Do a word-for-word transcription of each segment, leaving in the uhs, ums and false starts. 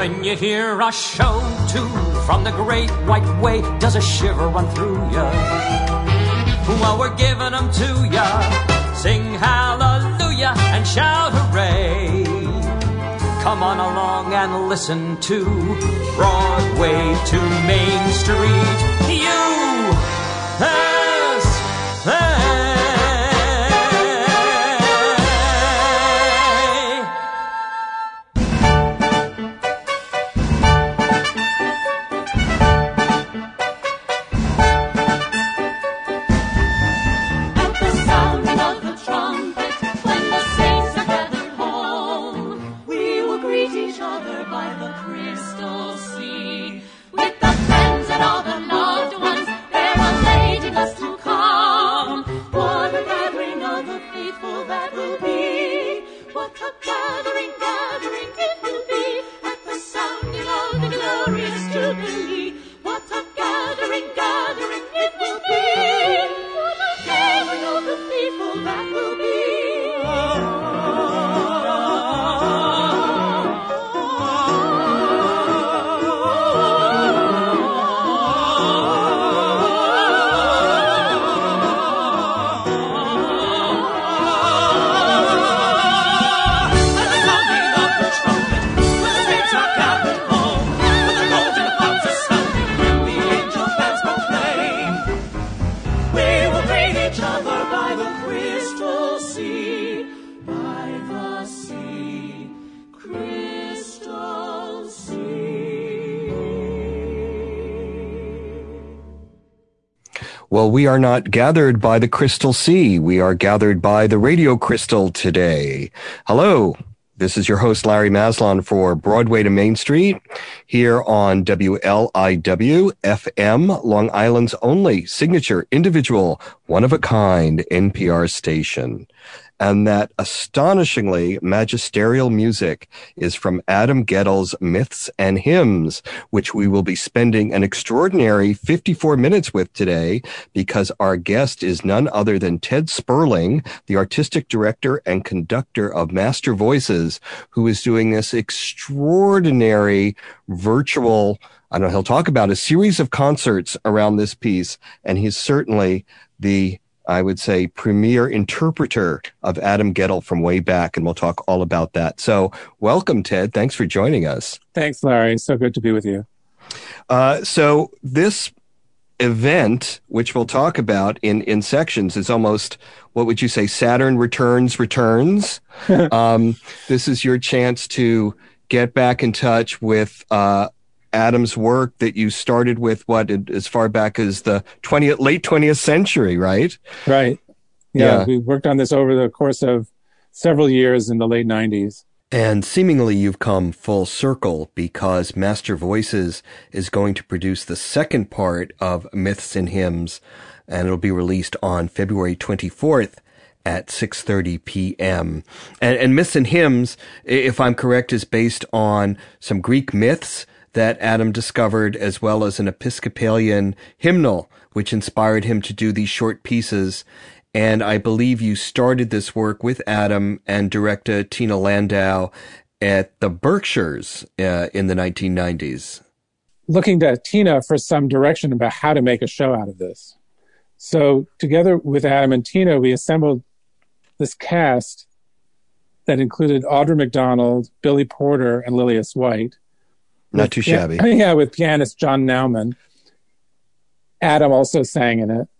When you hear a show tune from the great white way, does a shiver run through ya? Well, we're giving them to ya. Sing hallelujah and shout hooray. Come on along and listen to Broadway to Main Street. U S A. Well, we are not gathered by the crystal sea. We are gathered by the radio crystal today. Hello. This is your host, Larry Maslon, for Broadway to Main Street here on W L I W F M, Long Island's only signature, individual, one-of-a-kind N P R station. And that astonishingly magisterial music is from Adam Guettel's Myths and Hymns, which we will be spending an extraordinary fifty-four minutes with today because our guest is none other than Ted Sperling, the artistic director and conductor of Master Voices, who is doing this extraordinary virtual, I don't know, he'll talk about a series of concerts around this piece, and he's certainly the I would say, premier interpreter of Adam Guettel from way back, and we'll talk all about that. So welcome, Ted. Thanks for joining us. Thanks, Larry. So good to be with you. Uh, so this event, which we'll talk about in, in sections, is almost, what would you say, Saturn Returns Returns. um, this is your chance to get back in touch with uh Adam's work that you started with, what, as far back as the twentieth, late twentieth century, right? Right. Yeah, yeah, we worked on this over the course of several years in the late nineties. And seemingly you've come full circle because Master Voices is going to produce the second part of Myths and Hymns, and it'll be released on February twenty-fourth at six thirty p.m. And, and Myths and Hymns, if I'm correct, is based on some Greek myths that Adam discovered, as well as an Episcopalian hymnal, which inspired him to do these short pieces. And I believe you started this work with Adam and director Tina Landau at the Berkshires uh, in the nineteen nineties. Looking to Tina for some direction about how to make a show out of this. So together with Adam and Tina, we assembled this cast that included Audra McDonald, Billy Porter, and Lillias White. Not too shabby. Yeah, with pianist John Nauman. Adam also sang in it.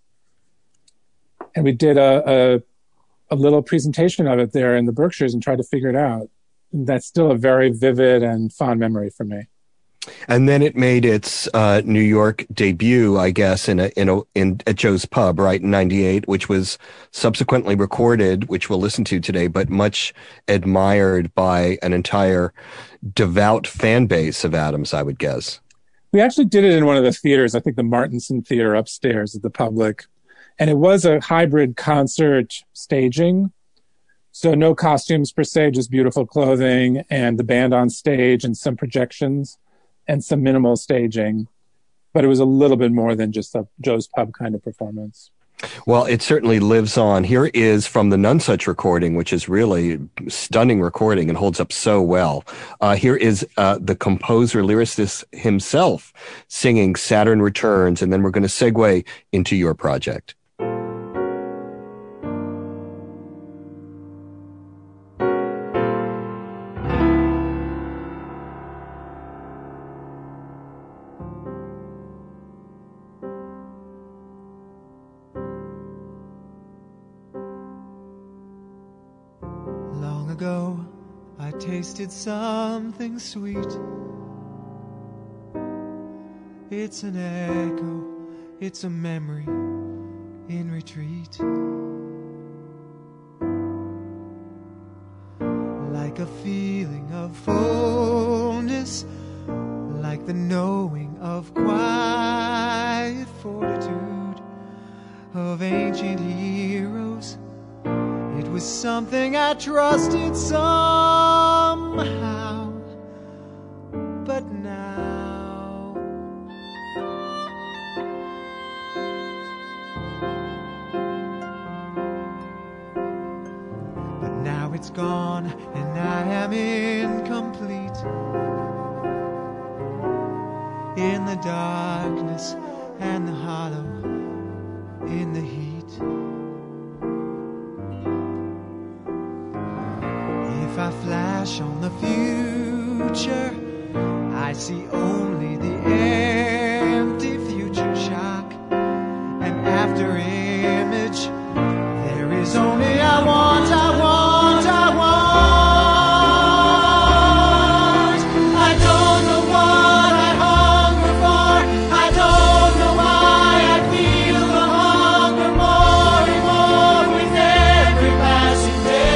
And we did a, a a little presentation of it there in the Berkshires and tried to figure it out. And that's still a very vivid and fond memory for me. And then it made its uh, New York debut, I guess, in a in a in at Joe's Pub, right, in ninety-eight, which was subsequently recorded, which we'll listen to today, but much admired by an entire devout fan base of Adams, I would guess. We actually did it in one of the theaters, I think the Martinson Theater upstairs at the Public. And it was a hybrid concert staging. So no costumes per se, just beautiful clothing and the band on stage and some projections and some minimal staging. But it was a little bit more than just a Joe's Pub kind of performance. Well, it certainly lives on. Here is from the Nonesuch recording, which is really stunning recording and holds up so well. Uh, here is uh, the composer, lyricist himself singing Saturn Returns, and then we're going to segue into your project. Ago, I tasted something sweet. It's an echo, it's a memory in retreat. Like a feeling of fullness, like the knowing of quiet fortitude of ancient heroes. It was something I trusted somehow, but now But now it's gone and I am incomplete in the darkness and the hollow in the heat. If I flash on the future, I see only the empty future shock. An after image, there is only I want, I want, I want. I don't know what I hunger for. I don't know why I feel the hunger more and more with every passing day.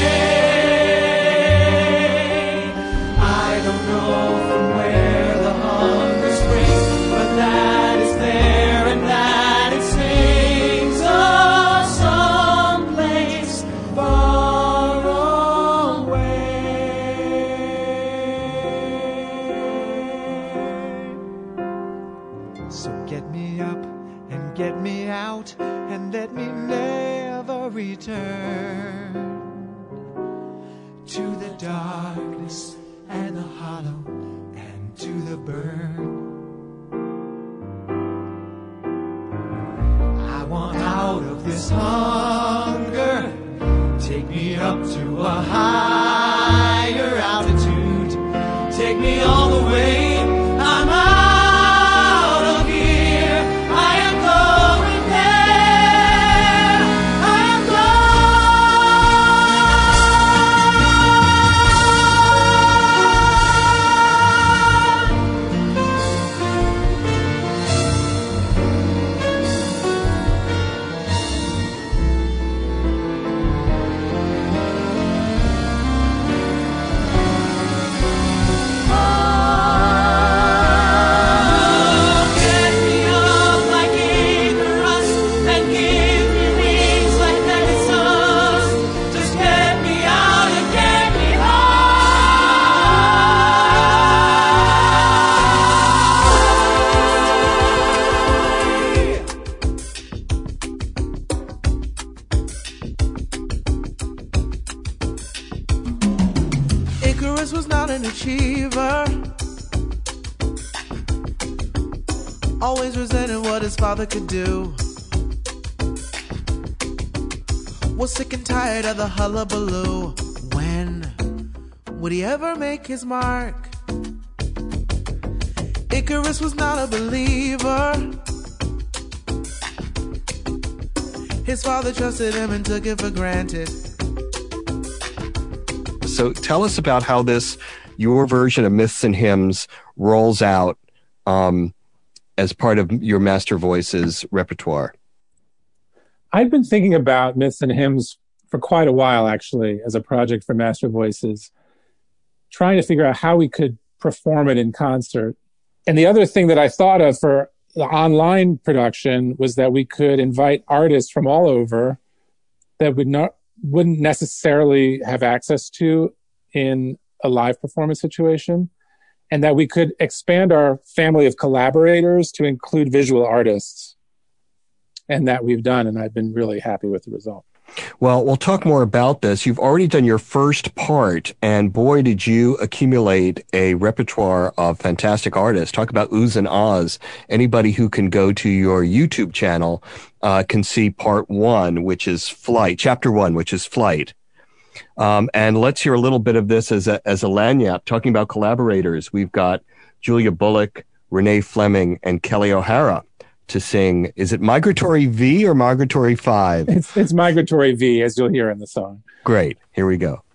Return to the darkness and the hollow and to the burn. I want out of this hunger. Take me up to a higher altitude. Take me all the way. I'm out of here. I am going there. Icarus was not an achiever, always resented what his father could do, was sick and tired of the hullabaloo. When would he ever make his mark? Icarus was not a believer, his father trusted him and took it for granted. So tell us about how this, your version of Myths and Hymns, rolls out um, as part of your Master Voices repertoire. I've been thinking about Myths and Hymns for quite a while, actually, as a project for Master Voices, trying to figure out how we could perform it in concert. And the other thing that I thought of for the online production was that we could invite artists from all over that would not wouldn't necessarily have access to in a live performance situation, and that we could expand our family of collaborators to include visual artists. and that we've done, and I've been really happy with the result. Well, we'll talk more about this. You've already done your first part, and boy, did you accumulate a repertoire of fantastic artists. Talk about oohs and ahs. Anybody who can go to your YouTube channel uh, can see part one, which is Flight, chapter one, which is Flight. Um, and let's hear a little bit of this as a, as a lagniappe, talking about collaborators. We've got Julia Bullock, Renee Fleming, and Kelly O'Hara to sing. Is it Migratory V or Migratory five? It's, it's Migratory V, as you'll hear in the song. Great. Here we go.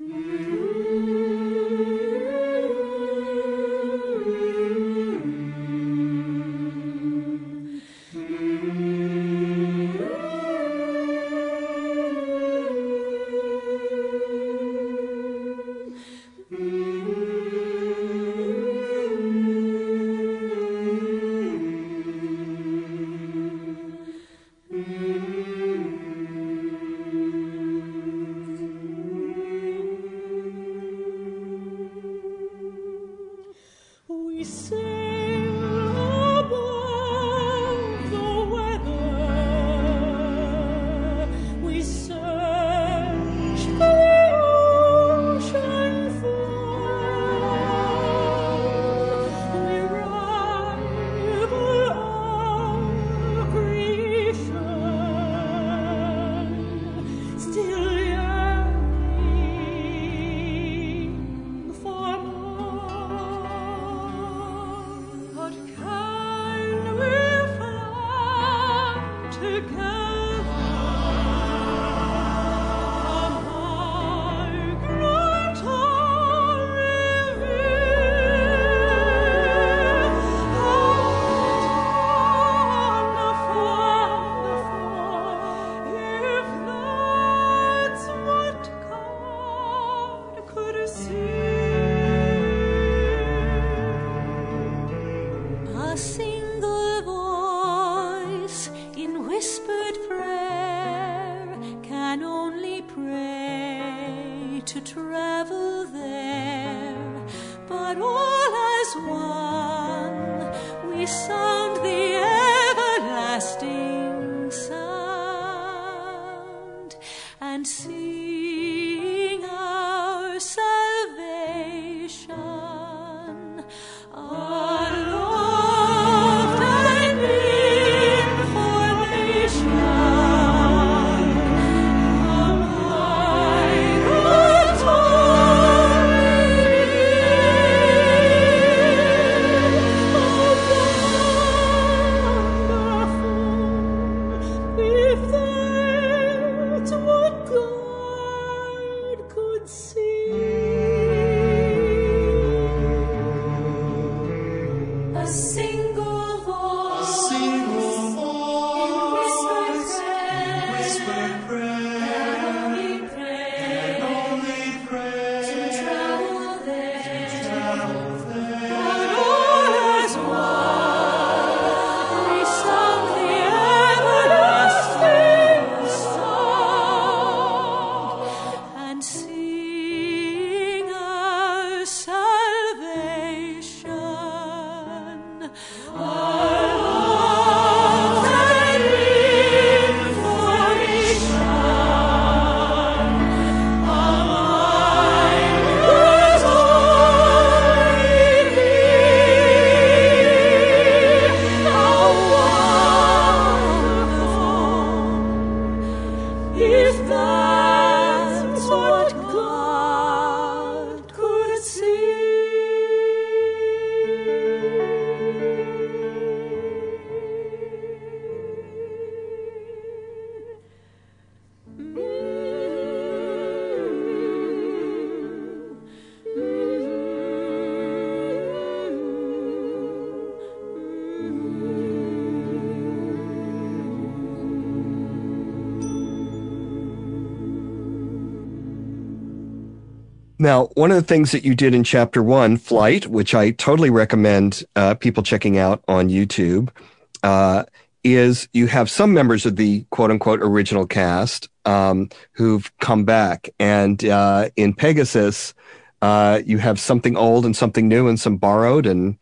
Now, one of the things that you did in chapter one, Flight, which I totally recommend uh, people checking out on YouTube, uh, is you have some members of the quote unquote original cast um, who've come back. And uh, in Pegasus, uh, you have something old and something new and some borrowed. And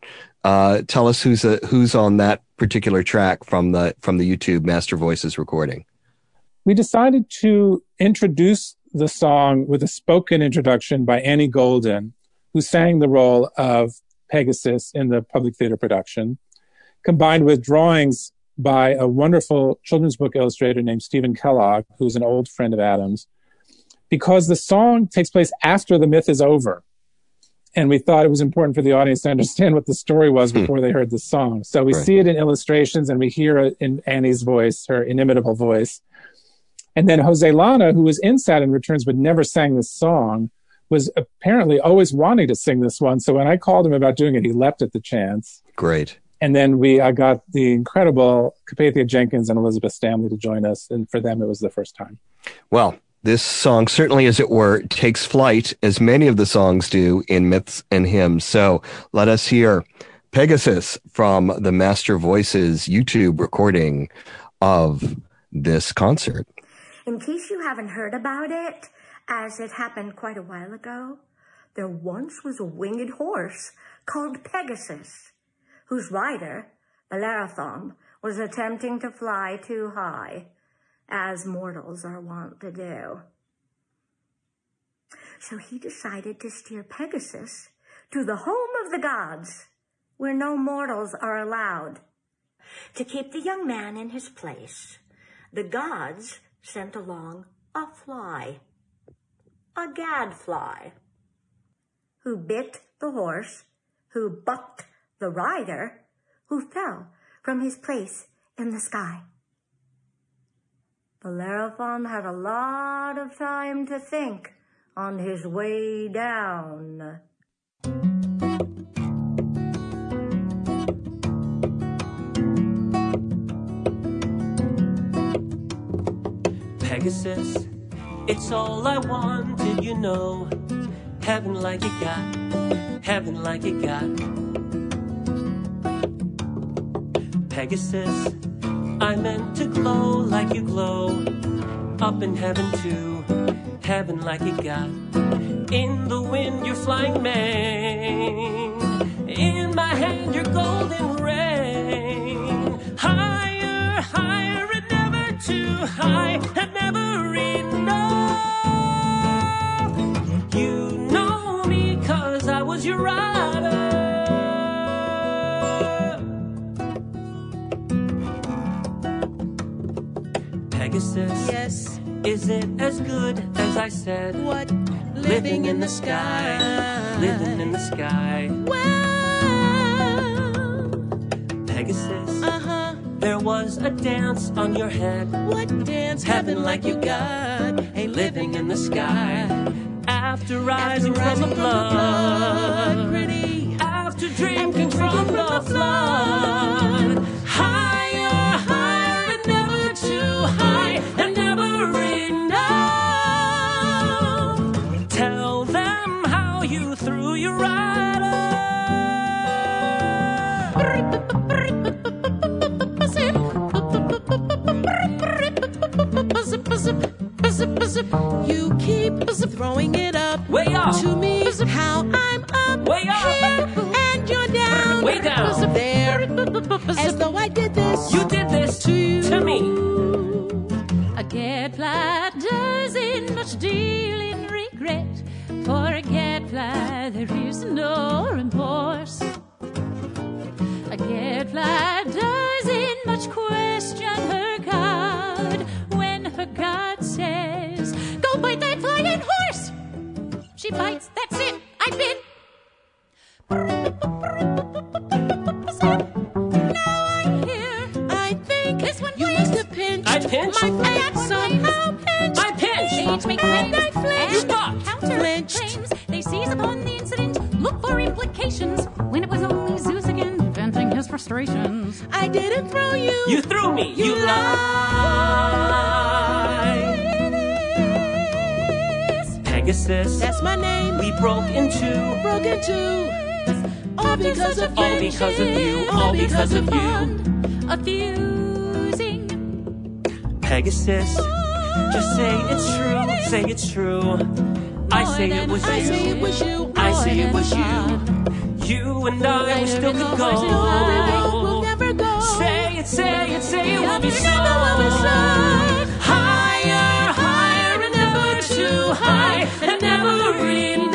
Uh, tell us who's a, who's on that particular track from the from the YouTube Master Voices recording. We decided to introduce the song with a spoken introduction by Annie Golden, who sang the role of Pegasus in the public theater production, combined with drawings by a wonderful children's book illustrator named Stephen Kellogg, who's an old friend of Adam's, because the song takes place after the myth is over. And we thought it was important for the audience to understand what the story was before they heard the song. So we Right. see it in illustrations and we hear it in Annie's voice, her inimitable voice. And then Jose Lana, who was in Saturn Returns but never sang this song, was apparently always wanting to sing this one. So when I called him about doing it, he leapt at the chance. Great. And then we, I got the incredible Capathia Jenkins and Elizabeth Stanley to join us. And for them, it was the first time. Well, this song certainly, as it were, takes flight, as many of the songs do in Myths and Hymns. So let us hear Pegasus from the Master Voices YouTube recording of this concert. In case you haven't heard about it, as it happened quite a while ago, there once was a winged horse called Pegasus, whose rider, Bellerophon, was attempting to fly too high, as mortals are wont to do. So he decided to steer Pegasus to the home of the gods, where no mortals are allowed. To keep the young man in his place, the gods sent along a fly, a gadfly, who bit the horse, who bucked the rider, who fell from his place in the sky. Bellerophon had a lot of time to think on his way down. Pegasus, it's all I wanted, you know. Heaven like it got, heaven like it got. Pegasus, I meant to glow like you glow. Up in heaven too, heaven like it got. In the wind your flying mane, in my hand your golden rain. Higher, higher and never too high, and never enough. You know me 'cause I was your rider. Pegasus, Yes, is it as good as I said? what? Living in the sky, living in the sky. Wow. Pegasus, Uh-huh. there was a dance on your head. What dance? Heaven like you got, living in the sky. After rising, After rising from the blood, pretty. after drinking from the flood. Higher, higher, and never too high, and never enough. Tell them how you threw your rider. You keep throwing it up Way up. to me. How I'm up Way up. here and you're down. Way down. There, as though I did this. You did this to you, to me. A gadfly doesn't much deal in regret. For a gadfly there is no remorse. A gadfly doesn't much question her God when her God says, "Go bite that flying horse." She bites, that's it, I bit. Now I hear, I think this one you plays. must have pinched I pinched? my flat somehow pinched. I pinched. Each make And claims I flinched. You and bucked. counter Flinched. claims. They seize upon the incident, look for implications, when it was only Zeus again venting his frustrations. I didn't throw you. You threw me, you, You lied. Pegasus, That's my name. we broke into. broke into. All because of All because of you, all because of you. A fusing. Pegasus, just say it's true, say it's true. I say it was I you. say it was you. I say it was you. you and I, we still could go. We'll never go. Say it, say it, say it, we'll be so higher, higher, and never too high, and never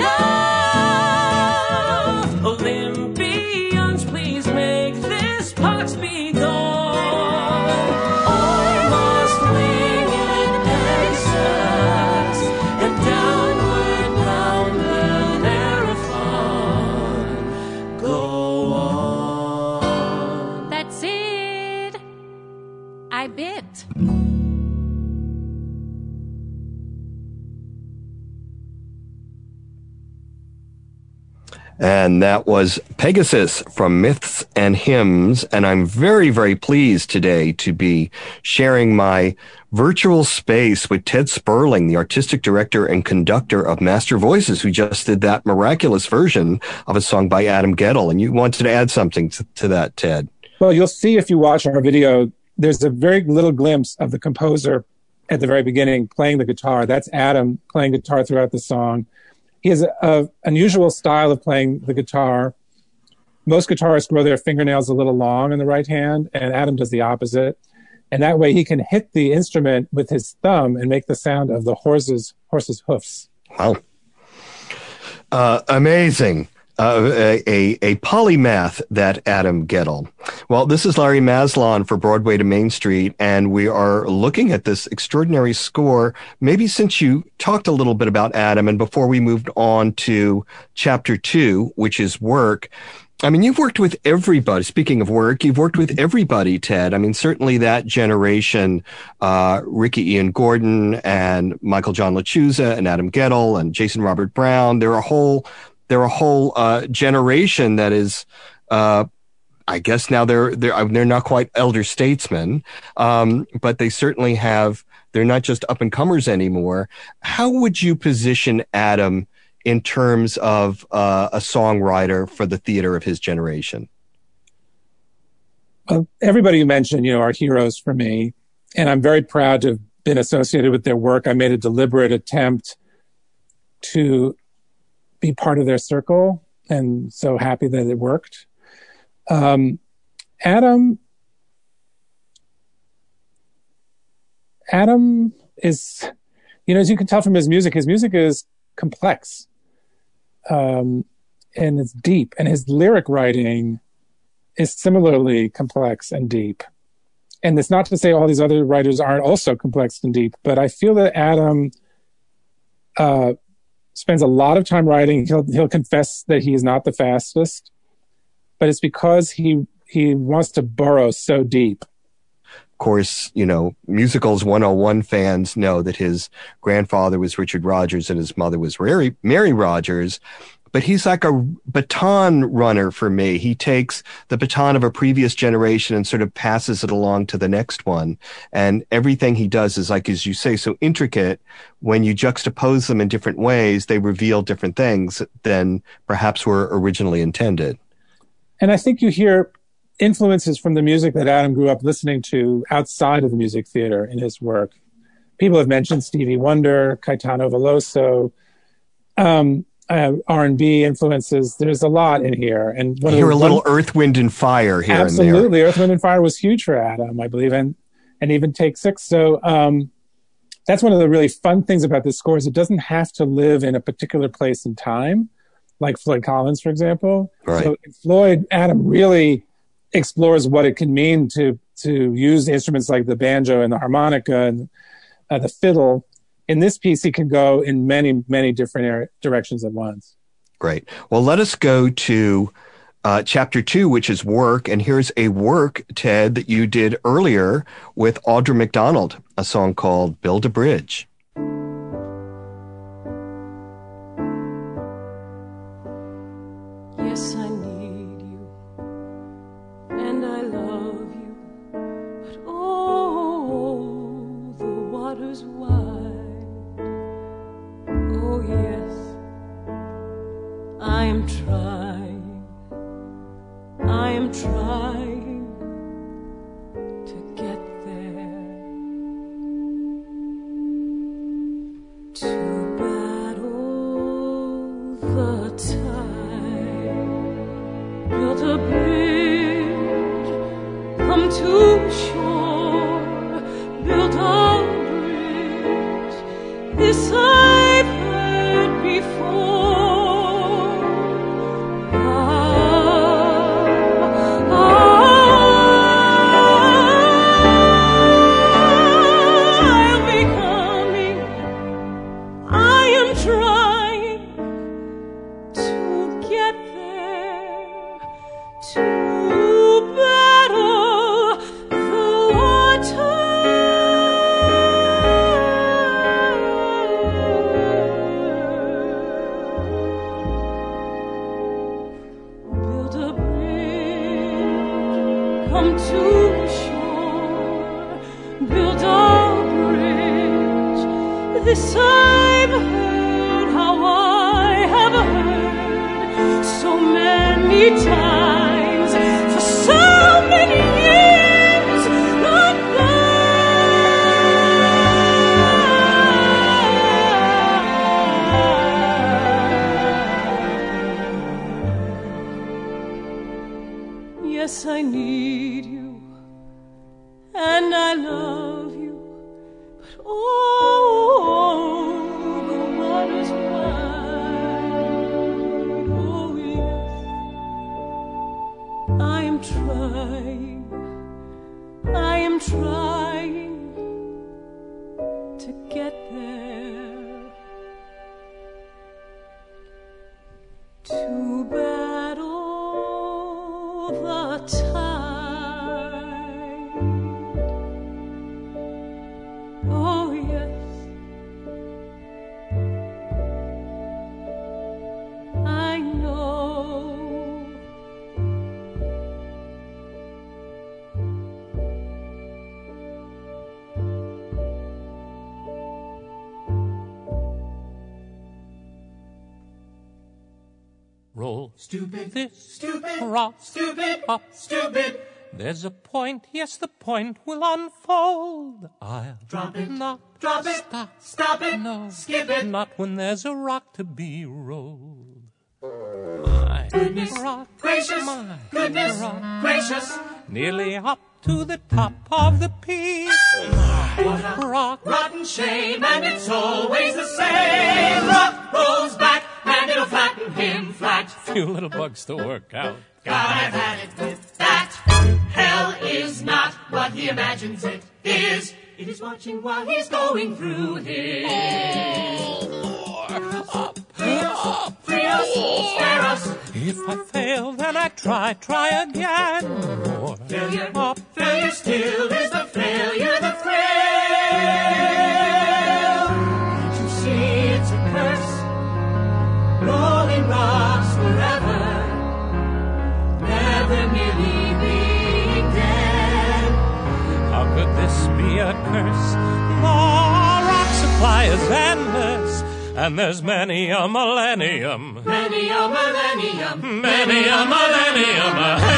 enough. Olympians, please make this part be gone. Almost winged Pegasus, and downward bound Bellerophon. Go on. That's it. I bit. And that was Pegasus from Myths and Hymns. And I'm very, very pleased today to be sharing my virtual space with Ted Sperling, the artistic director and conductor of Master Voices, who just did that miraculous version of a song by Adam Guettel. And you wanted to add something to, to that, Ted. Well, you'll see if you watch our video, there's a very little glimpse of the composer at the very beginning playing the guitar. That's Adam playing guitar throughout the song. He has an unusual style of playing the guitar. Most guitarists grow their fingernails a little long in the right hand, and Adam does the opposite. And that way he can hit the instrument with his thumb and make the sound of the horse's, horse's hoofs. Wow. Uh, amazing. Uh, a, a, a polymath, that Adam Guettel. Well, this is Larry Maslon for Broadway to Main Street, and we are looking at this extraordinary score. Maybe since you talked a little bit about Adam, and before we moved on to chapter two, which is work, I mean, you've worked with everybody. Speaking of work, you've worked with everybody, Ted. I mean, certainly that generation, uh, Ricky Ian Gordon and Michael John LaChiusa and Adam Guettel and Jason Robert Brown. They're a whole They're a whole uh, generation that is, uh, I guess now they're they're they're not quite elder statesmen, um, but they certainly have. They're not just up and comers anymore. How would you position Adam in terms of uh, a songwriter for the theater of his generation? Well, everybody you mentioned, you know, are heroes for me, and I'm very proud to have been associated with their work. I made a deliberate attempt to be part of their circle, and so happy that it worked. Um, Adam, Adam is, you know, as you can tell from his music, his music is complex, um, and it's deep, and his lyric writing is similarly complex and deep. And it's not to say all these other writers aren't also complex and deep, but I feel that Adam, uh, spends a lot of time writing. He'll he'll confess that he is not the fastest, but it's because he he wants to burrow so deep. Of course, you know, Musicals one oh one fans know that his grandfather was Richard Rodgers and his mother was Mary, Mary Rodgers. But he's like a baton runner for me. He takes the baton of a previous generation and sort of passes it along to the next one. And everything he does is, like, as you say, so intricate. When you juxtapose them in different ways, they reveal different things than perhaps were originally intended. And I think you hear influences from the music that Adam grew up listening to outside of the music theater in his work. People have mentioned Stevie Wonder, Caetano Veloso, um, Uh, R and B influences. There's a lot in here, and one you hear a little one, Earth, Wind, and Fire here. Absolutely, and there. Earth, Wind, and Fire was huge for Adam, I believe, and and even Take Six. So um, that's one of the really fun things about this score is it doesn't have to live in a particular place and time, like Floyd Collins, for example. Right. So in Floyd, Adam really explores what it can mean to to use instruments like the banjo and the harmonica and uh, the fiddle. In this piece, he can go in many, many different directions at once. Great. Well, let us go to uh, chapter two, which is work. And here's a work, Ted, that you did earlier with Audra McDonald, a song called Build a Bridge. Yes, I need you, and I love you, but oh, the water's wide. Oh yes, I am trying, I am trying to get there, to battle the tide. I'm trying to get there, to battle the water. Build a bridge, come to the shore, build a bridge. This I've heard, how I have heard so many times, for so many years, not mine. Yes, I need you, and I love you. Oh, the water's wide. Oh, yes. I am trying, I am trying to get there, to battle the tide. Oh, yes. I know. Roll Stupid, this stupid, rock stupid, up. stupid. There's a point, yes, the point will unfold. I'll Drop it, not drop it, stop, stop it, no, skip it. not when there's a rock to be rolled. My Goodness rock, gracious, my goodness rock, gracious. nearly up to the top of the peak. What a Rock, rotten shame, and it's always the same. Rock rolls back, and it'll flatten him flat. few little bugs to work out. God, I've had it with that. Hell is not what he imagines it is. It is watching while he's going through his. Up, up, Free us, spare us. if I fail, then I try, try again. More Failure, up, failure still is the failure, the thrill. Can't you see it's a curse? Rolling rocks forever, never nearly being dead. how could this be a curse? The rock supply is endless, and there's many a millennium, Many a millennium, many a millennium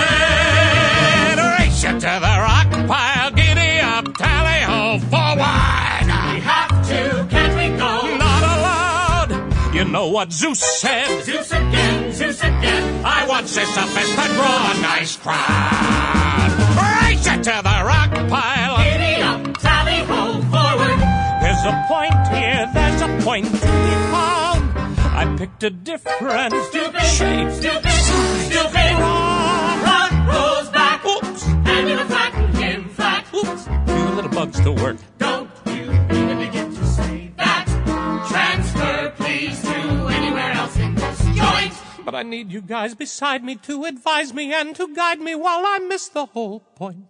ahead. Race you to the rock pile, giddy up, tally-ho, forward. we have to, can't we go? Not allowed. You know what Zeus said? Zeus again, Zeus again. I want Sisyphus to draw a nice crowd. Race you to the rock pile. Giddy up, tally ho, forward. There's a point here, there's a point to be found. I picked a different Stupid, shape. stupid, stupid. Rock rolls back, Oops, and it'll flatten him flat. oops. Few little bugs to work. Don't you even begin to say that. Transfer, please, to anywhere else in this joint. But I need you guys beside me to advise me and to guide me while I miss the whole point.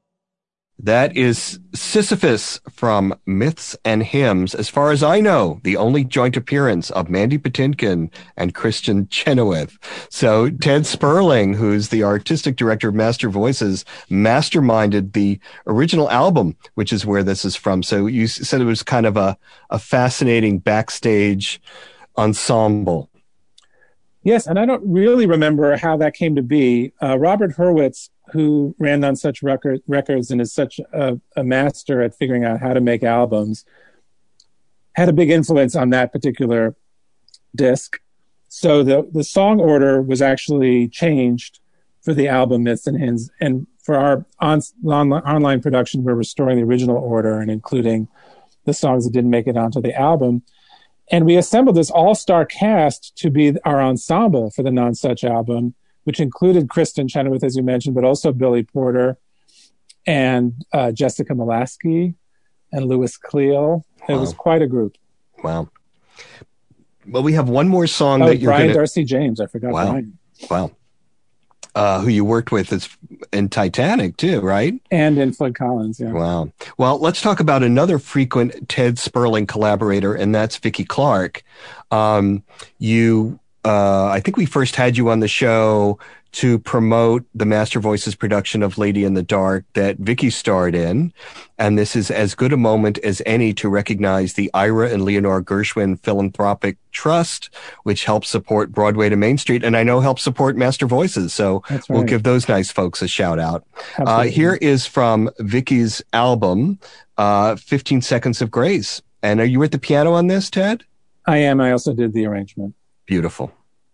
That is Sisyphus from Myths and Hymns. As far as I know, the only joint appearance of Mandy Patinkin and Christian Chenoweth. So Ted Sperling, who's the artistic director of Master Voices, masterminded the original album, which is where this is from. So you s- said it was kind of a, a fascinating backstage ensemble. Yes, and I don't really remember how that came to be. Uh, Robert Hurwitz, who ran on such record, records and is such a, a master at figuring out how to make albums, had a big influence on that particular disc. So the, the song order was actually changed for the album Myths and Hymns. And for our on, on, online production, we're restoring the original order and including the songs that didn't make it onto the album. And we assembled this all-star cast to be our ensemble for the Non-Such album, which included Kristen Chenoweth, as you mentioned, but also Billy Porter and uh, Jessica Molaskey and Louis Cleal. It Wow. was quite a group. Wow. Well, we have one more song oh, that you're Brian gonna... Darcy James. I forgot wow. Brian. Wow. Uh, who you worked with is in Titanic too, right? And in Flood Collins, yeah. Wow. Well, let's talk about another frequent Ted Sperling collaborator, and that's Vicki Clark. Um, you, uh, I think we first had you on the show to promote the Master Voices production of Lady in the Dark that Vicki starred in. And this is as good a moment as any to recognize the Ira and Leonore Gershwin Philanthropic Trust, which helps support Broadway to Main Street, and I know helps support Master Voices. So That's right. We'll give those nice folks a shout out. Uh, Absolutely. here is from Vicki's album, uh, fifteen Seconds of Grace. And are you at the piano on this, Ted? I am. I also did the arrangement. Beautiful.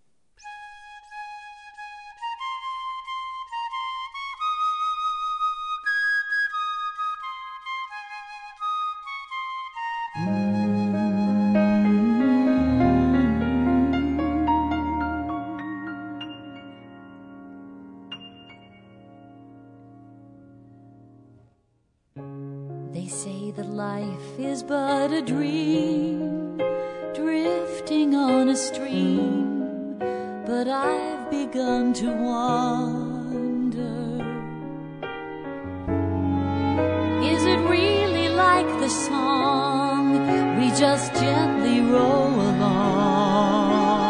They say that life is but a dream, drifting on a stream, but I've begun to wonder, is it really like the song we just gently roll along?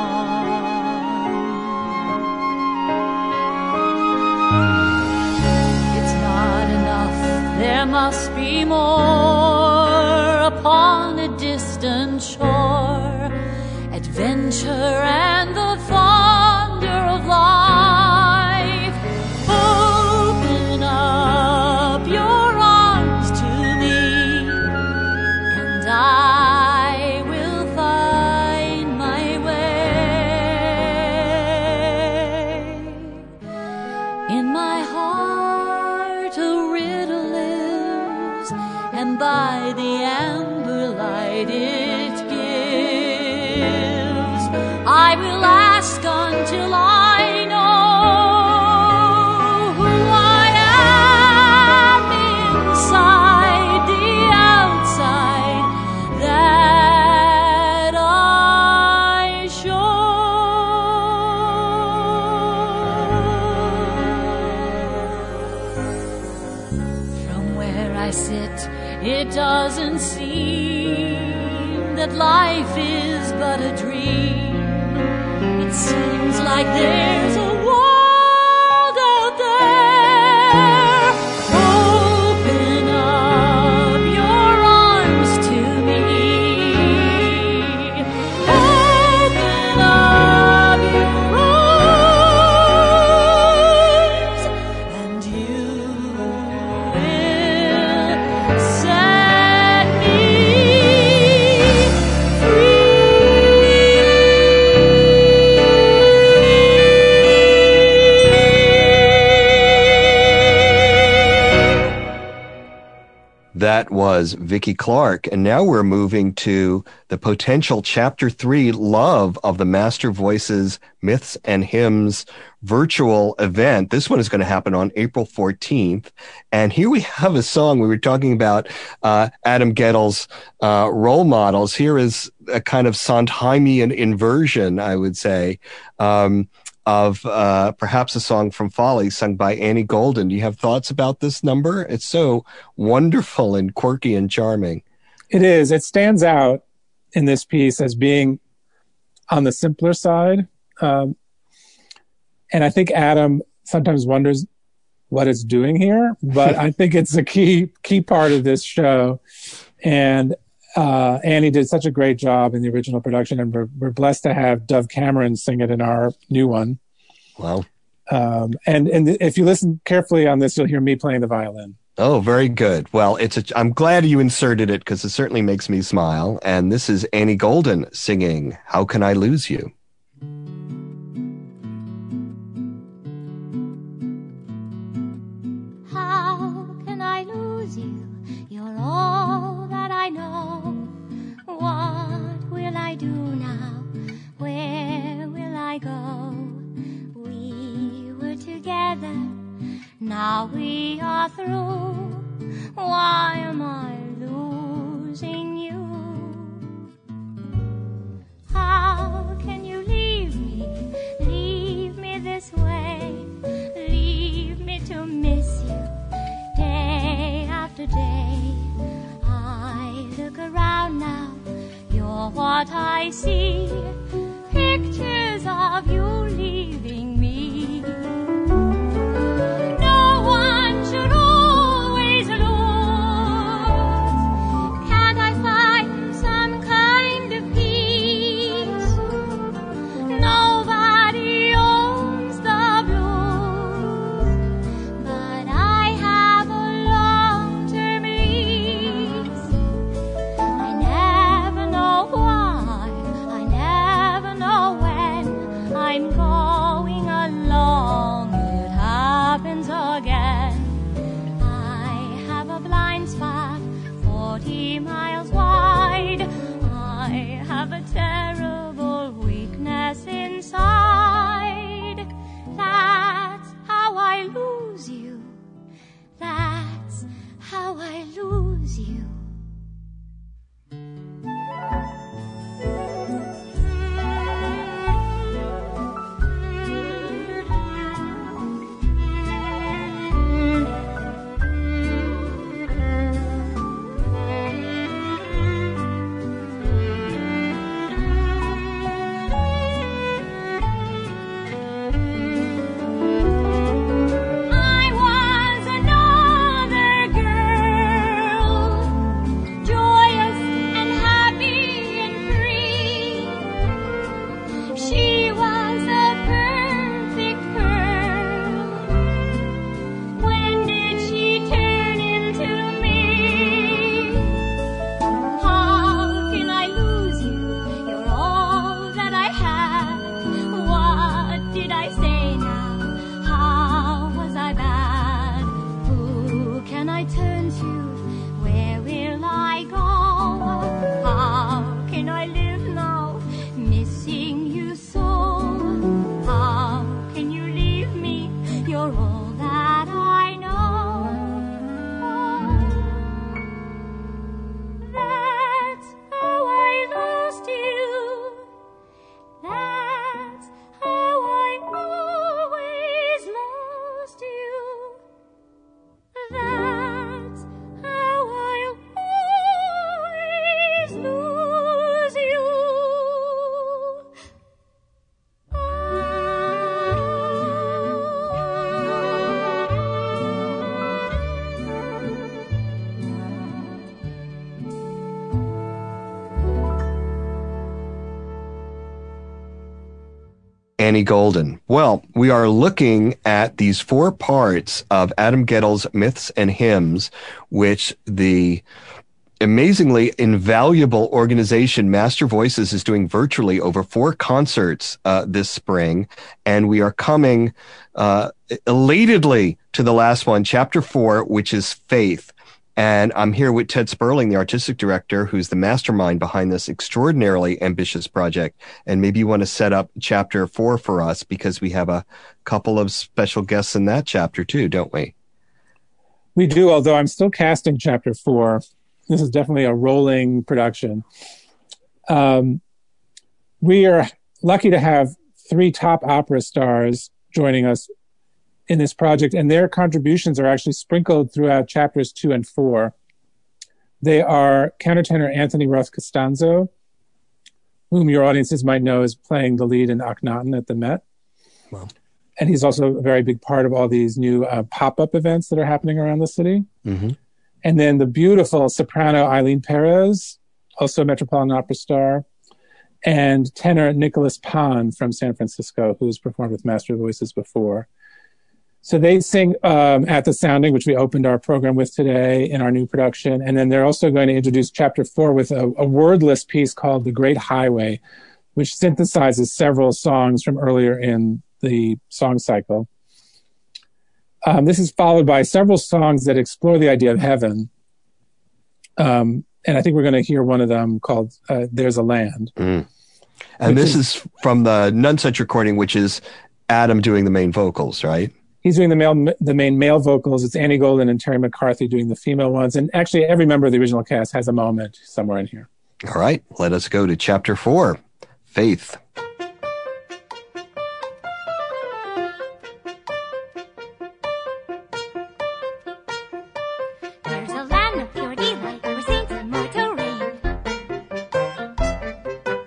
It's not enough, there must be more upon a distant shore, adventure and the thunder of life. Open up your arms to me, and I will find my way. In my heart a riddle lives, and by the amber light it gives, I will ask until I know who I am inside the outside that I show. From where I sit, it doesn't seem that life is but a dream. It seems like there's a world out there. Open up your arms to me. Open up your arms, and you will set me That was Vicki Clark. And now we're moving to the potential Chapter three Love of the Master Voices Myths and Hymns virtual event. This one is going to happen on April fourteenth. And here we have a song. We were talking about uh, Adam Guedel's uh, role models. Here is a kind of Sondheimian inversion, I would say, um, of uh, perhaps a song from Folly sung by Annie Golden. Do you have thoughts about this number? It's so wonderful and quirky and charming. It is. It stands out in this piece as being on the simpler side. Um, and I think Adam sometimes wonders what it's doing here, but I think it's a key key part of this show. And uh, Annie did such a great job in the original production, and we're, we're blessed to have Dove Cameron sing it in our new one. Wow. Um, and, and if you listen carefully on this, you'll hear me playing the violin. Oh, very good. Well, it's a, I'm glad you inserted it because it certainly makes me smile. And this is Annie Golden singing How Can I Lose You? How can I lose you? You're all that I know. What will I do now? Where will I go? We were together, now we are through. Why am I losing you? How that I see pictures of you leaving me. No one should always lose. Can't I find some kind of peace? Nobody owns the blues, but I have a long-term lease. I never know why, I never know when I'm going along, it happens again. I have a blind spot forty miles wide. I have a terrible weakness inside. That's how I lose you. That's how I lose you. I was another girl, joyous and happy and free. She was a perfect pearl. When did she turn into me? How can I lose you? You're all that I had. What did I say now? How was I bad? Who can I turn to? Where will I go? How can I live now, missing you so? How can you leave me? You're all that I know. That's how I lost you. That's how I always lost you. That's how I'll always lose you. Annie Golden. Well, we are looking at these four parts of Adam Guettel's Myths and Hymns, which the amazingly invaluable organization Master Voices is doing virtually over four concerts uh, this spring. And we are coming uh, elatedly to the last one, chapter four, which is Faith. And I'm here with Ted Sperling, the artistic director, who's the mastermind behind this extraordinarily ambitious project. And maybe you want to set up chapter four for us, because we have a couple of special guests in that chapter too, don't we? We do, although I'm still casting chapter four. This is definitely a rolling production. Um, we are lucky to have three top opera stars joining us in this project, and their contributions are actually sprinkled throughout chapters two and four. They are countertenor Anthony Roth Costanzo, whom your audiences might know is playing the lead in Akhenaten at the Met. Wow. And he's also a very big part of all these new uh, pop-up events that are happening around the city. Mm-hmm. And then the beautiful soprano Eileen Perez, also a Metropolitan Opera star, and tenor Nicholas Pan from San Francisco, who's performed with Master Voices before. So they sing um, at the Sounding, which we opened our program with today in our new production. And then they're also going to introduce chapter four with a, a wordless piece called The Great Highway, which synthesizes several songs from earlier in the song cycle. Um, this is followed by several songs that explore the idea of heaven. Um, and I think we're going to hear one of them called uh, There's a Land. Mm. And this is, is from the Nunsuch recording, which is Adam doing the main vocals, right? He's doing the male, the main male vocals. It's Annie Golden and Terry McCarthy doing the female ones. And actually, every member of the original cast has a moment somewhere in here. All right, let us go to chapter four, Faith. There's a land of pure delight where saints immortal reign.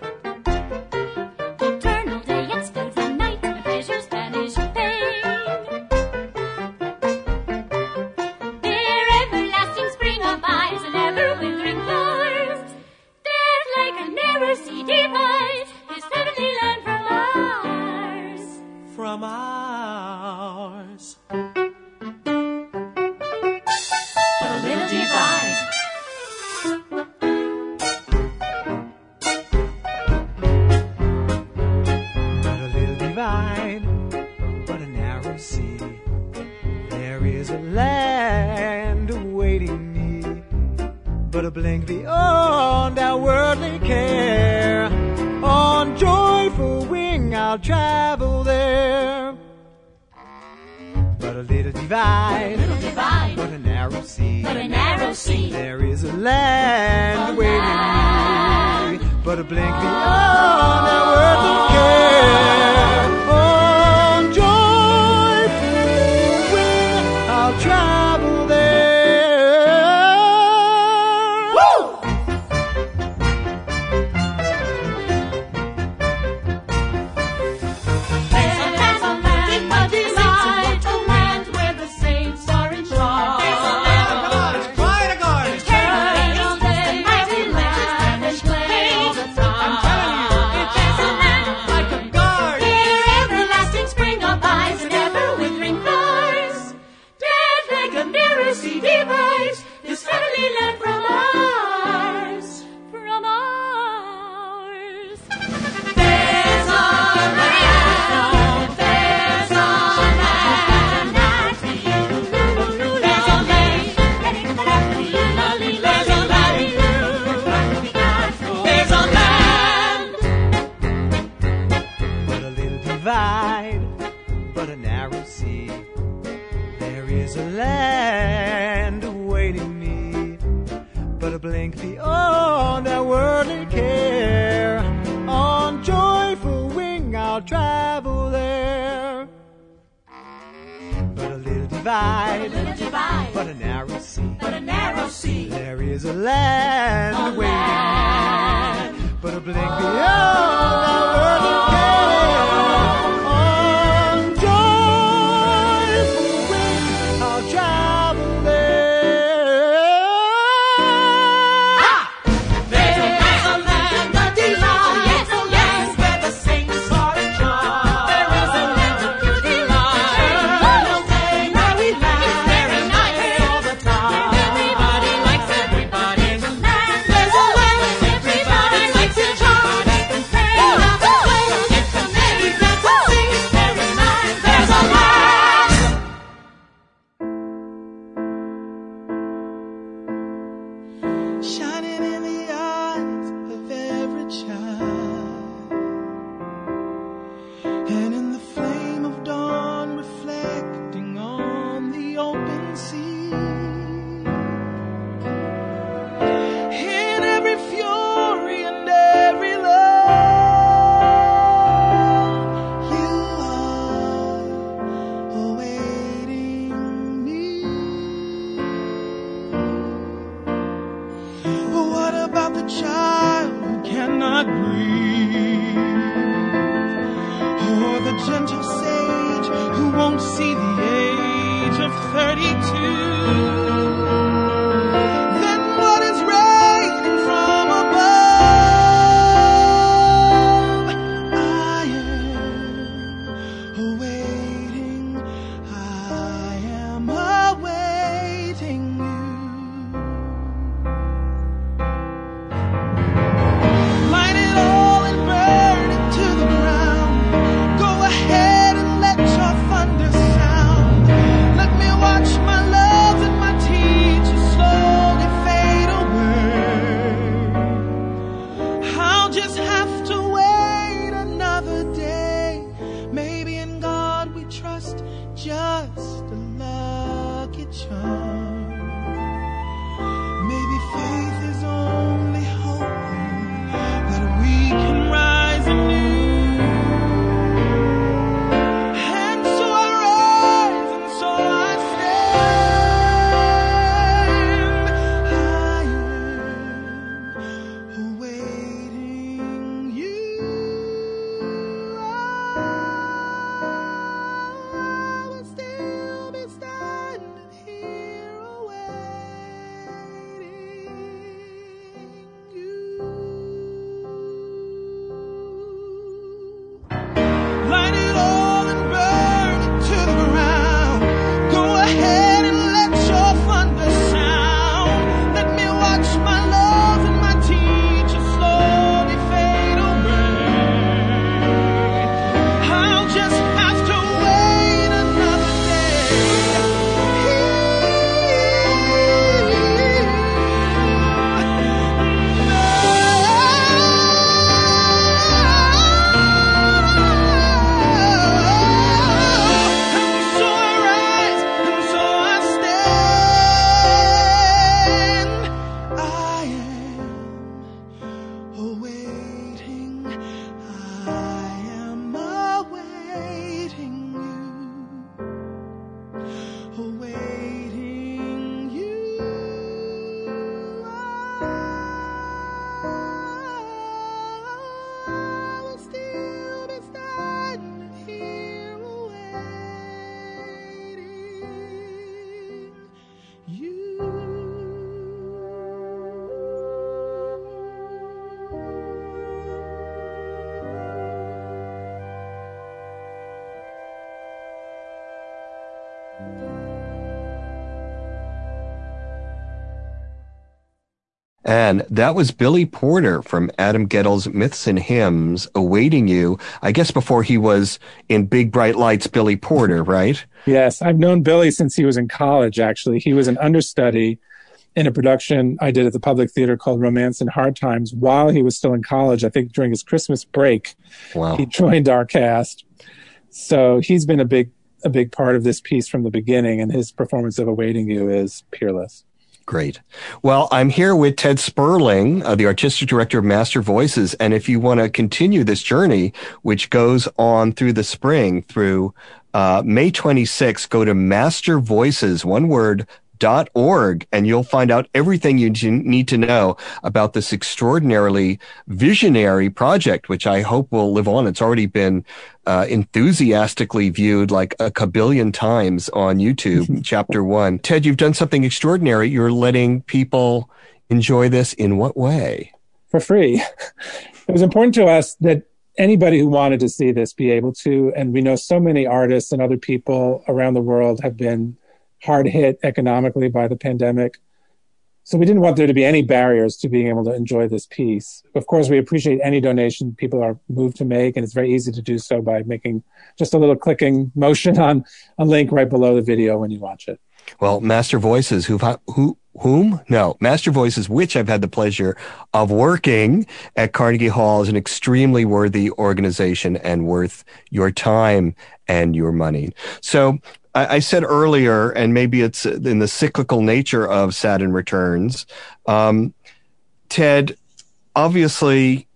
blink beyond our worldly care. On joyful wing I'll travel there. But a little divide, a little divide, but a narrow sea, but a narrow sea. There is a land a waiting land. Me, but a blink beyond our worldly care. On joyful wing I'll travel there. Woo! There's a land, a land, a delight, a land where the saints are in charge. There's a land of God, it's quite a garden. It's Turn all day, mighty land, and play all the time. I'm telling you, There's a land like a garden. where everlasting spring abides and ever withering flowers. Dead like a narrow sea divides this heavenly land from ours. From ours. There's a land, there's a land that we There's a land, there's a land, there's a land. But a little divide, but a narrow sea. There is a land awaiting me, but a blink beyond our worldly care. On joyful wing I'll travel there. But a little divide, Little divide, but a narrow sea. but a narrow sea. There is a land A awaiting land. me, but a blink beyond our worldly care. On joyful wing I'll travel there. There's a land, a delight, yes, a land where the saints are in charge. There is a land of good delight. All day, merry land. It's very nice all the time. Everybody likes everybody. There's a land, there's a land where everybody likes each other. They can say, laugh and play. It's a merry dance and sing. It's very nice. There's a land. Shining in the eyes of every child, and in the flame of dawn reflecting on the open sea. In every fury and every love, you are awaiting me. What about the child who cannot breathe? Or the gentle sage who won't see the age of thirty-two? Then what is raining from above? I am awaiting, I am awaiting you. Light it all and burn it to the ground. Go ahead and let your thunder sound. Let me watch my love and my And that was Billy Porter from Adam Guettel's Myths and Hymns, Awaiting You, I guess before he was in Big Bright Lights Billy Porter, right? Yes, I've known Billy since he was in college, actually. He was an understudy in a production I did at the Public Theater called Romance in Hard Times while he was still in college. I think during his Christmas break, wow. he joined our cast. So he's been a big a big part of this piece from the beginning, and his performance of Awaiting You is peerless. Great. Well, I'm here with Ted Sperling, uh, the artistic director of Master Voices. And if you want to continue this journey, which goes on through the spring, through uh, May twenty-sixth, go to master voices, one word, dot org, and you'll find out everything you need to know about this extraordinarily visionary project, which I hope will live on. It's already been uh, enthusiastically viewed like a kabillion times on YouTube, chapter one. Ted, you've done something extraordinary. You're letting people enjoy this in what way? For free. It was important to us that anybody who wanted to see this be able to, and we know so many artists and other people around the world have been hard hit economically by the pandemic. So we didn't want there to be any barriers to being able to enjoy this piece. Of course, we appreciate any donation people are moved to make, and it's very easy to do so by making just a little clicking motion on a link right below the video when you watch it. Well, Master Voices, who, who, whom? No, Master Voices, which I've had the pleasure of working at Carnegie Hall, is an extremely worthy organization and worth your time and your money. So, I said earlier, and maybe it's in the cyclical nature of Saturn Returns, um, Ted, obviously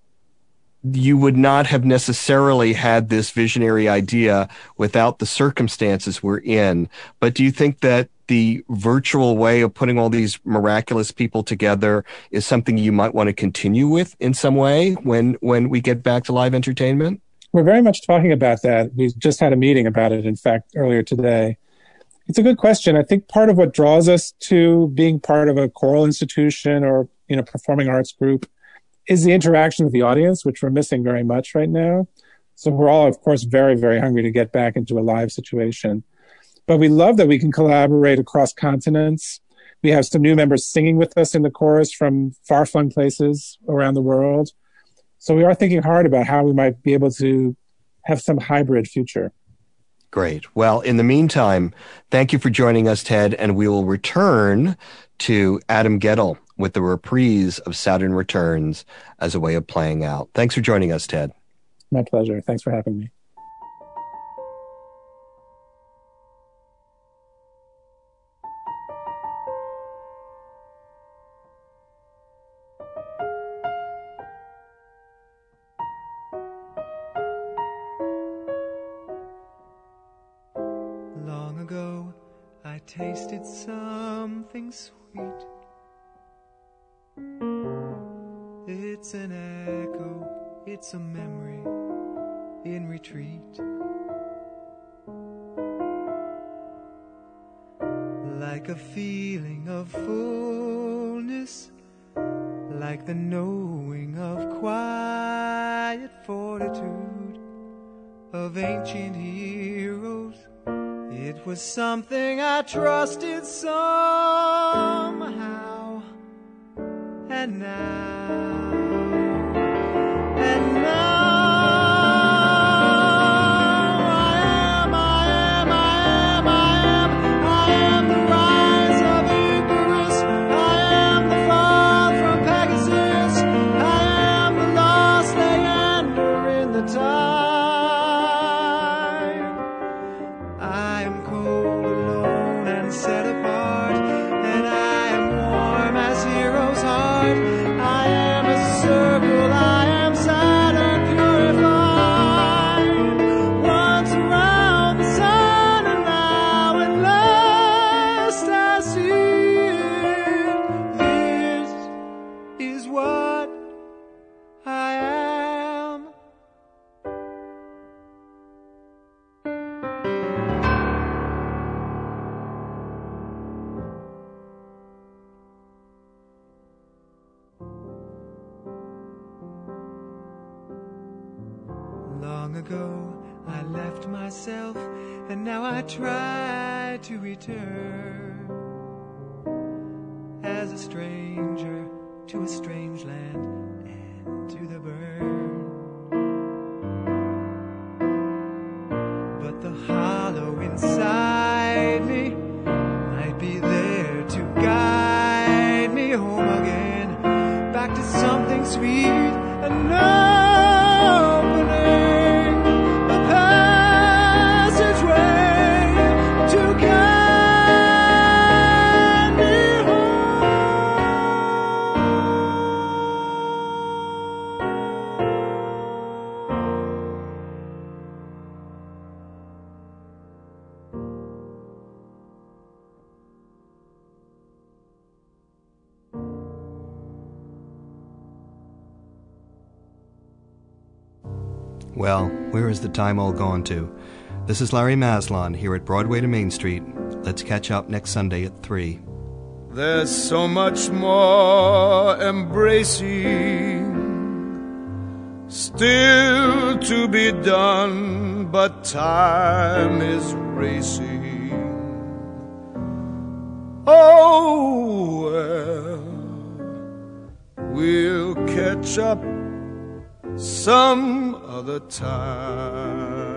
you would not have necessarily had this visionary idea without the circumstances we're in. But do you think that the virtual way of putting all these miraculous people together is something you might want to continue with in some way when, when we get back to live entertainment? We're very much talking about that. We just had a meeting about it, in fact, earlier today. It's a good question. I think part of what draws us to being part of a choral institution or, you know, performing arts group is the interaction with the audience, which we're missing very much right now. So we're all, of course, very, very hungry to get back into a live situation. But we love that we can collaborate across continents. We have some new members singing with us in the chorus from far-flung places around the world. So we are thinking hard about how we might be able to have some hybrid future. Great. Well, in the meantime, thank you for joining us, Ted, and we will return to Adam Guettel with the reprise of Saturn Returns as a way of playing out. Thanks for joining us, Ted. My pleasure. Thanks for having me. Tasted something sweet. It's an echo, it's a memory in retreat. Like a feeling of fullness, like the knowing of quiet fortitude of ancient heroes. It was something I trusted somehow, and now, and now I am, I am, I am, I am, I am the rise of Icarus, I am the fall from Pegasus, I am the lost Leander in the tide. Set apart, and I am warm as hero's heart. I am a circle, I am Saturn purified. Once around the sun, and now at last I see it. This is what I am. Long ago I left myself, and now I try to return as a stranger to a strange land and to the burn. But the hollow inside me might be there to guide me home again, back to something sweet and opening a passageway to guide me Well, where has the time all gone to? This is Larry Maslon here at Broadway to Main Street. Let's catch up next Sunday at three. There's so much more embracing still to be done, but time is racing. Oh, well, we'll catch up some other time.